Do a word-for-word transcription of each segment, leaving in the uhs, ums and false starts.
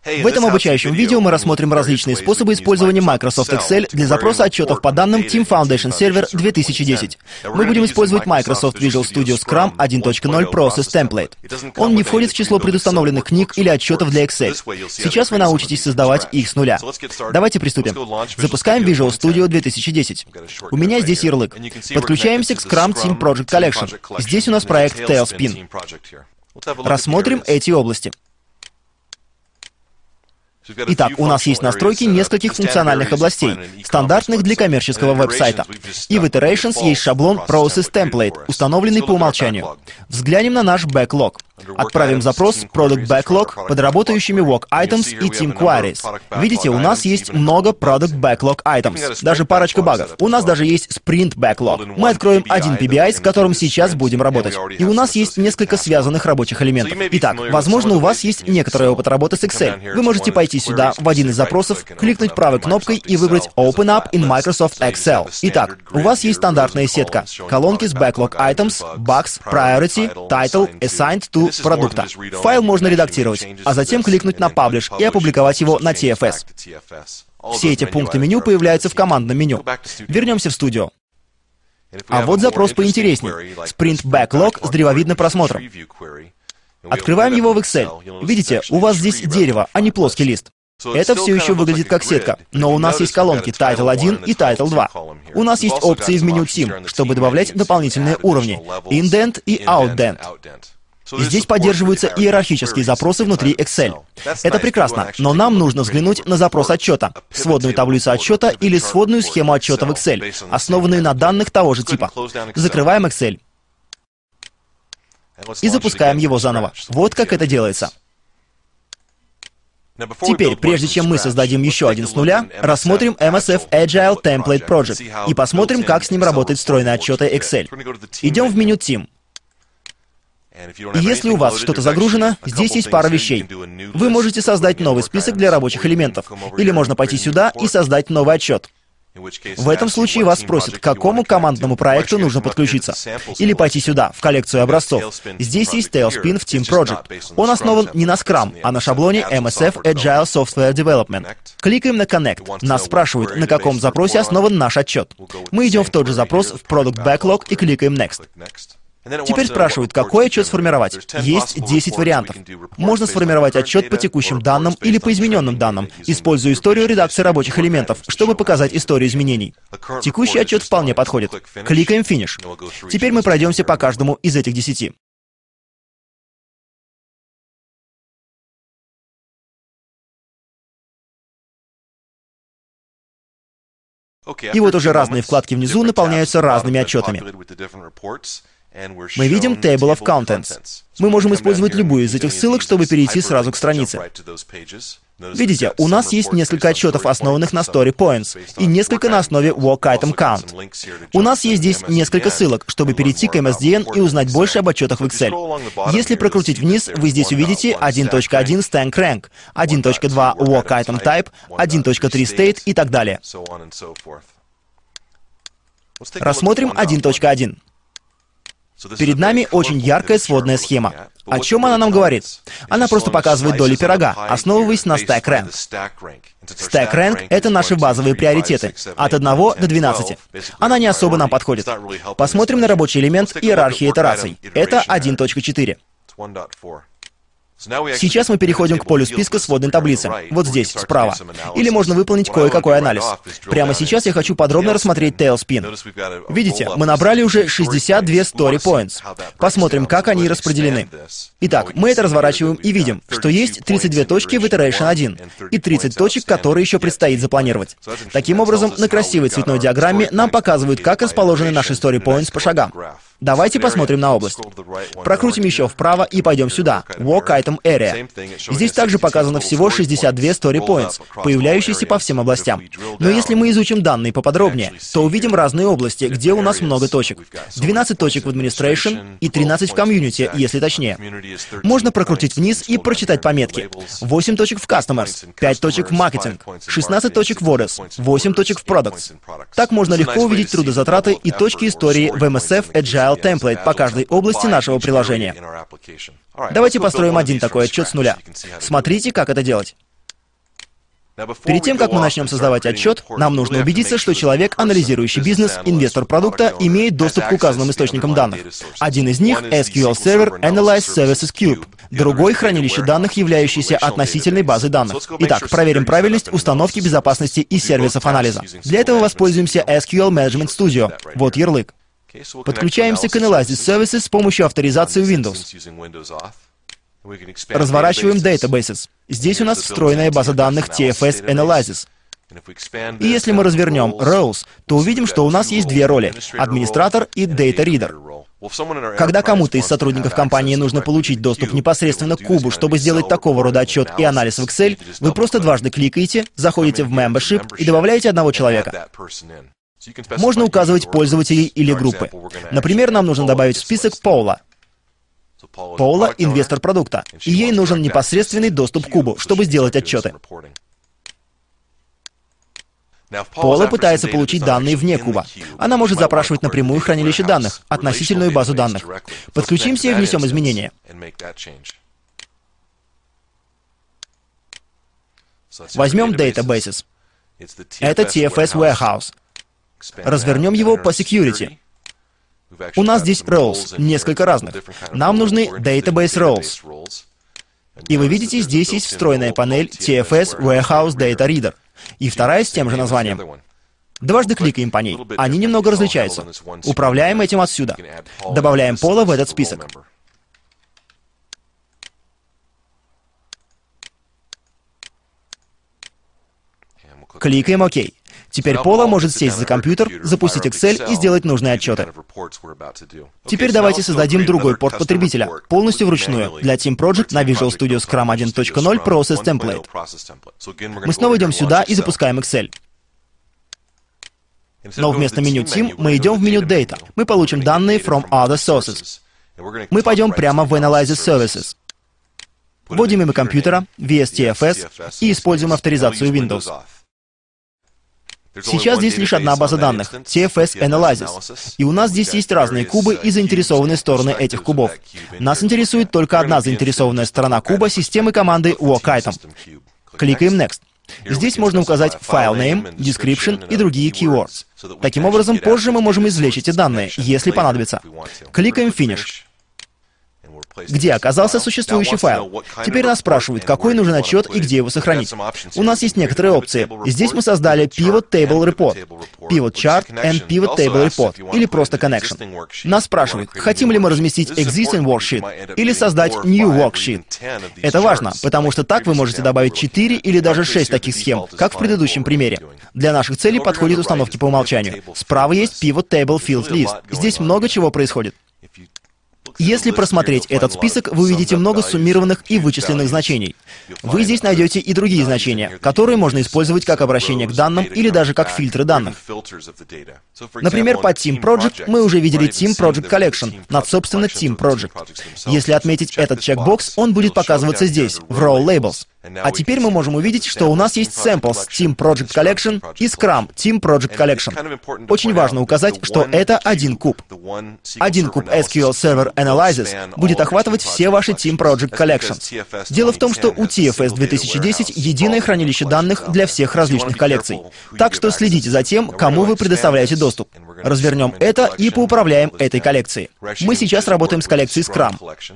В этом обучающем видео мы рассмотрим различные способы использования Microsoft Excel для запроса отчетов по данным Team Foundation Server две тысячи десять. Мы будем использовать Microsoft Visual Studio Scrum один точка ноль Process Template. Он не входит в число предустановленных книг или отчетов для Excel. Сейчас вы научитесь создавать их с нуля. Давайте приступим. Запускаем Visual Studio две тысячи десять. У меня здесь ярлык. Подключаемся к Scrum Team Project Collection. Здесь у нас проект Tailspin. Рассмотрим эти области. Итак, у нас есть настройки нескольких функциональных областей, стандартных для коммерческого веб-сайта. И в Iterations есть шаблон Process Template, установленный по умолчанию. Взглянем на наш backlog. Отправим запрос Product Backlog под работающими Work Items и Team Queries. Видите, у нас есть много Product Backlog Items, даже парочка багов. У нас даже есть Sprint Backlog. Мы откроем один пи би ай, с которым сейчас будем работать. И у нас есть несколько связанных рабочих элементов. Итак, возможно, у вас есть некоторый опыт работы с Excel. Вы можете пойти сюда, в один из запросов, кликнуть правой кнопкой и выбрать Open Up in Microsoft Excel. Итак, у вас есть стандартная сетка. Колонки с Backlog Items, Bugs, Priority, Title, Assigned to продукта. Файл можно редактировать, а затем кликнуть на Publish и опубликовать его на ти эф эс. Все эти пункты меню появляются в командном меню. Вернемся в студию. А вот запрос поинтереснее. Sprint Backlog с древовидным просмотром. Открываем его в Excel. Видите, у вас здесь дерево, а не плоский лист. Это все еще выглядит как сетка, но у нас есть колонки Title один и Title два. У нас есть опции в меню Team, чтобы добавлять дополнительные уровни Indent и Outdent. И здесь поддерживаются иерархические запросы внутри Excel. Это прекрасно, но нам нужно взглянуть на запрос отчета, сводную таблицу отчета или сводную схему отчета в Excel, основанную на данных того же типа. Закрываем Excel и запускаем его заново. Вот как это делается. Теперь, прежде чем мы создадим еще один с нуля, рассмотрим эм эс эф Agile Template Project и посмотрим, как с ним работают встроенные отчеты Excel. Идем в меню Team. И если у вас что-то загружено, здесь есть пара вещей. Вы можете создать новый список для рабочих элементов, или можно пойти сюда и создать новый отчет. В этом случае вас спросят, к какому командному проекту нужно подключиться. Или пойти сюда, в коллекцию образцов. Здесь есть Tailspin в Team Project. Он основан не на Scrum, а на шаблоне эм эс эф Agile Software Development. Кликаем на Connect. Нас спрашивают, на каком запросе основан наш отчет. Мы идем в тот же запрос в Product Backlog и кликаем Next. Теперь спрашивают, какой отчет сформировать. Есть десять вариантов. Можно сформировать отчет по текущим данным или по измененным данным, используя историю редакции рабочих элементов, чтобы показать историю изменений. Текущий отчет вполне подходит. Кликаем Finish. Теперь мы пройдемся по каждому из этих десяти. И вот уже разные вкладки внизу наполняются разными отчетами. Мы видим Table of Contents. Мы можем использовать любую из этих ссылок, чтобы перейти сразу к странице. Видите, у нас есть несколько отчетов, основанных на Story Points, и несколько на основе Work Item Count. У нас есть здесь несколько ссылок, чтобы перейти к эм эс ди эн и узнать больше об отчетах в Excel. Если прокрутить вниз, вы здесь увидите один точка один Stack Rank, один точка два Work Item Type, один точка три State и так далее. Рассмотрим один точка один. Перед нами очень яркая сводная схема. О чем она нам говорит? Она просто показывает доли пирога, основываясь на Stack Rank. Stack Rank — это наши базовые приоритеты, от одного до двенадцати. Она не особо нам подходит. Посмотрим на рабочий элемент иерархии итераций. Это один точка четыре. Сейчас мы переходим к полю списка сводной таблицы, вот здесь, справа. Или можно выполнить кое-какой анализ. Прямо сейчас я хочу подробно рассмотреть Tailspin. Видите, мы набрали уже шестьдесят два Story Points. Посмотрим, как они распределены. Итак, мы это разворачиваем и видим, что есть тридцать две точки в Iteration один и тридцать точек, которые еще предстоит запланировать. Таким образом, на красивой цветной диаграмме нам показывают, как расположены наши Story Points по шагам. Давайте посмотрим на область. Прокрутим еще вправо и пойдем сюда, Work Item Area. Здесь также показано всего шестьдесят два Story Points, появляющиеся по всем областям. Но если мы изучим данные поподробнее, то увидим разные области, где у нас много точек. двенадцать точек в Administration и тринадцать в Community, если точнее. Можно прокрутить вниз и прочитать пометки. восемь точек в Customers, пять точек в Marketing, шестнадцать точек в Orders, восемь точек в Products. Так можно легко увидеть трудозатраты и точки истории в эм эс эф Agile Template по каждой области нашего приложения. Давайте построим один такой отчет с нуля. Смотрите, как это делать. Перед тем, как мы начнем создавать отчет, нам нужно убедиться, что человек, анализирующий бизнес, инвестор продукта, имеет доступ к указанным источникам данных. Один из них — эс кью эль Server Analyze Services Cube, другой — хранилище данных, являющееся относительной базой данных. Итак, проверим правильность установки безопасности и сервисов анализа. Для этого воспользуемся эс кью эль Management Studio. Вот ярлык. Подключаемся к Analysis Services с помощью авторизации Windows. Разворачиваем Databases. Здесь у нас встроенная база данных ти эф эс Analysis. И если мы развернем Roles, то увидим, что у нас есть две роли — администратор и Data Reader. Когда кому-то из сотрудников компании нужно получить доступ непосредственно к кубу, чтобы сделать такого рода отчет и анализ в Excel, вы просто дважды кликаете, заходите в Membership и добавляете одного человека. Можно указывать пользователей или группы. Например, нам нужно добавить в список Пола. Пола — инвестор продукта, и ей нужен непосредственный доступ к кубу, чтобы сделать отчеты. Пола пытается получить данные вне куба. Она может запрашивать напрямую хранилище данных, относительную базу данных. Подключимся и внесем изменения. Возьмем Databases. Это ти эф эс Warehouse. Развернем его по Security. У нас здесь roles, несколько разных. Нам нужны Database Roles. И вы видите, здесь есть встроенная панель ти эф эс Warehouse Data Reader. И вторая с тем же названием. Дважды кликаем по ней. Они немного различаются. Управляем этим отсюда. Добавляем Пола в этот список. Кликаем ОК. Теперь Пола может сесть за компьютер, запустить Excel и сделать нужные отчеты. Теперь давайте создадим другой порт потребителя, полностью вручную, для Team Project на Visual Studio Scrum один точка ноль Process Template. Мы снова идем сюда и запускаем Excel. Но вместо меню Team мы идем в меню Data. Мы получим данные from other sources. Мы пойдем прямо в Analysis Services. Вводим имя компьютера, ви эс ти эф эс и используем авторизацию Windows. Сейчас здесь лишь одна база данных — ти эф эс Analysis. И у нас здесь есть разные кубы и заинтересованные стороны этих кубов. Нас интересует только одна заинтересованная сторона куба системы команды WorkItem. Кликаем Next. Здесь можно указать file name, description и другие keywords. Таким образом, позже мы можем извлечь эти данные, если понадобится. Кликаем Finish. Где оказался существующий файл? Теперь нас спрашивают, какой нужен отчет и где его сохранить. У нас есть некоторые опции. Здесь мы создали Pivot Table Report, Pivot Chart and Pivot Table Report, или просто Connection. Нас спрашивают, хотим ли мы разместить Existing Worksheet или создать New Worksheet. Это важно, потому что так вы можете добавить четыре или даже шесть таких схем, как в предыдущем примере. Для наших целей подходит установки по умолчанию. Справа есть Pivot Table Field List. Здесь много чего происходит. Если просмотреть этот список, вы увидите много суммированных и вычисленных значений. Вы здесь найдете и другие значения, которые можно использовать как обращение к данным или даже как фильтры данных. Например, под Team Project мы уже видели Team Project Collection над, собственно, Team Project. Если отметить этот чекбокс, он будет показываться здесь, в Row Labels. А теперь мы можем увидеть, что у нас есть Samples Team Project Collection и Scrum Team Project Collection. Очень важно указать, что это один куб. Один куб эс кью эль Server Analysis будет охватывать все ваши Team Project Collections. Дело в том, что у ти эф эс две тысячи десять единое хранилище данных для всех различных коллекций. Так что следите за тем, кому вы предоставляете доступ. Развернем это и поуправляем этой коллекцией. Мы сейчас работаем с коллекцией Scrum.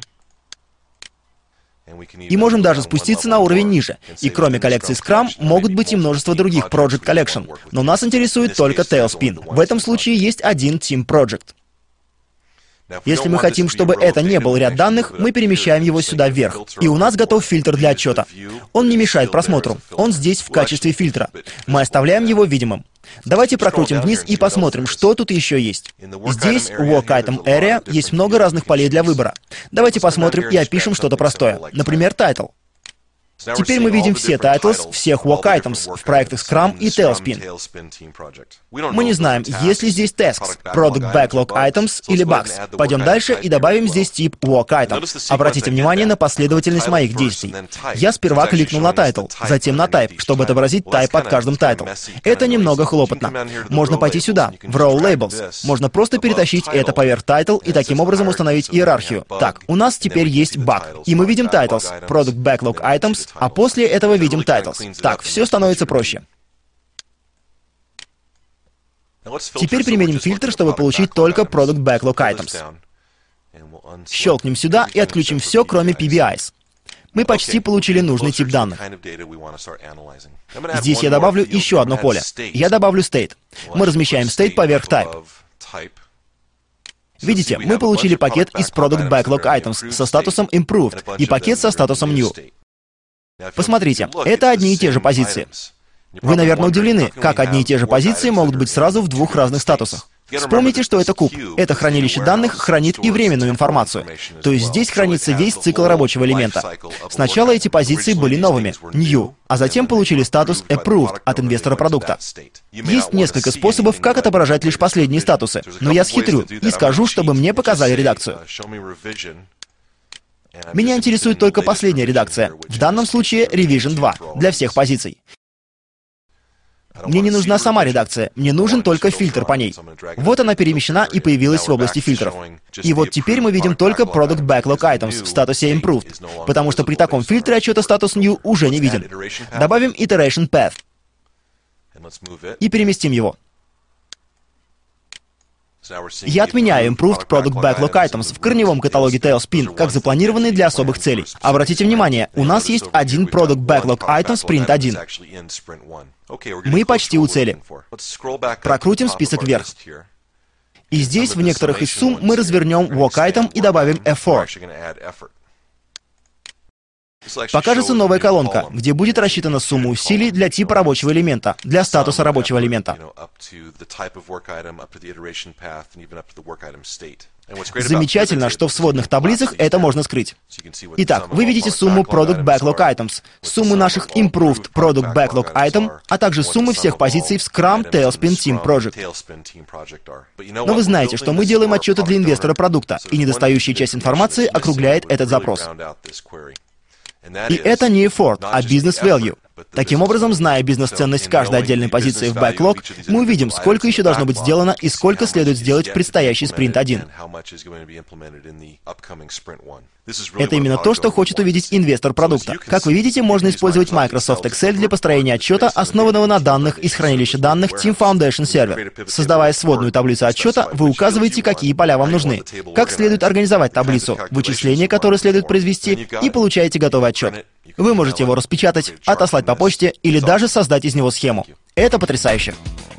И можем даже спуститься на уровень ниже. И кроме коллекции Scrum, могут быть и множество других Project Collection. Но нас интересует только Tailspin. В этом случае есть один Team Project. Если мы хотим, чтобы это не был ряд данных, мы перемещаем его сюда вверх. И у нас готов фильтр для отчета. Он не мешает просмотру. Он здесь в качестве фильтра. Мы оставляем его видимым. Давайте прокрутим вниз и посмотрим, что тут еще есть. Здесь, в Work Item Area, есть много разных полей для выбора. Давайте посмотрим и опишем что-то простое. Например, Title. Теперь мы видим все titles всех Work Items в проектах Scrum и Tailspin. Мы не знаем, есть ли здесь tasks, Product Backlog Items или Bugs. Пойдем дальше и добавим здесь тип Work Item. Обратите внимание на последовательность моих действий. Я сперва кликнул на Title, затем на Type, чтобы отобразить type под каждым title. Это немного хлопотно. Можно пойти сюда, в Row Labels. Можно просто перетащить это поверх Title и таким образом установить иерархию. Так, у нас теперь есть Bug. И мы видим Titles, Product Backlog Items Titles, а после этого видим Titles. Так, все становится проще. Теперь применим фильтр, чтобы получить только Product Backlog Items. Щелкнем сюда и отключим все, кроме пи би айс. Мы почти получили нужный тип данных. Здесь я добавлю еще одно поле. Я добавлю State. Мы размещаем State поверх Type. Видите, мы получили пакет из Product Backlog Items со статусом Improved и пакет со статусом New. Посмотрите, это одни и те же позиции. Вы, наверное, удивлены, как одни и те же позиции могут быть сразу в двух разных статусах. Вспомните, что это куб. Это хранилище данных хранит и временную информацию. То есть здесь хранится весь цикл рабочего элемента. Сначала эти позиции были новыми, New, а затем получили статус Approved от инвестора продукта. Есть несколько способов, как отображать лишь последние статусы, но я схитрю и скажу, чтобы мне показали редакцию. Меня интересует только последняя редакция. В данном случае Revision два для всех позиций. Мне не нужна сама редакция, мне нужен только фильтр по ней. Вот она перемещена и появилась в области фильтров. И вот теперь мы видим только Product Backlog Items в статусе Improved, потому что при таком фильтре отчета статус New уже не виден. Добавим Iteration Path и переместим его. Я отменяю Improved Product Backlog Items в корневом каталоге Tailspin, как запланированный для особых целей. Обратите внимание, у нас есть один Product Backlog Item Sprint один. Мы почти у цели. Прокрутим список вверх. И здесь в некоторых из сумм мы развернем Work Item и добавим эф фор. Покажется новая колонка, где будет рассчитана сумма усилий для типа рабочего элемента, для статуса рабочего элемента. Замечательно, что в сводных таблицах это можно скрыть. Итак, вы видите сумму Product Backlog Items, сумму наших Improved Product Backlog Item, а также суммы всех позиций в Scrum Tailspin Team Project. Но вы знаете, что мы делаем отчеты для инвестора продукта, и недостающая часть информации округляет этот запрос. И это не effort, а business value. Таким образом, зная бизнес-ценность каждой отдельной позиции в Backlog, мы увидим, сколько еще должно быть сделано и сколько следует сделать в предстоящий спринт один. Это именно то, что хочет увидеть инвестор продукта. Как вы видите, можно использовать Microsoft Excel для построения отчета, основанного на данных из хранилища данных Team Foundation Server. Создавая сводную таблицу отчета, вы указываете, какие поля вам нужны, как следует организовать таблицу, вычисления, которые следует произвести, и получаете готовый отчет. Вы можете его распечатать, отослать по почте или даже создать из него схему. Это потрясающе!